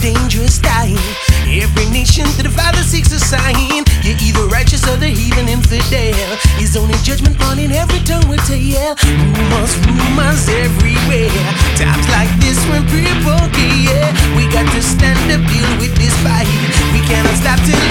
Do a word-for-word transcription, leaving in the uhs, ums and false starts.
dangerous time. Every nation to the Father seeks a sign. You're either righteous or the heathen infidel. His only judgment on in every tongue will tell. Rumors, rumors everywhere. Times like this when people care. We got to stand up, deal with this fight. We cannot stop till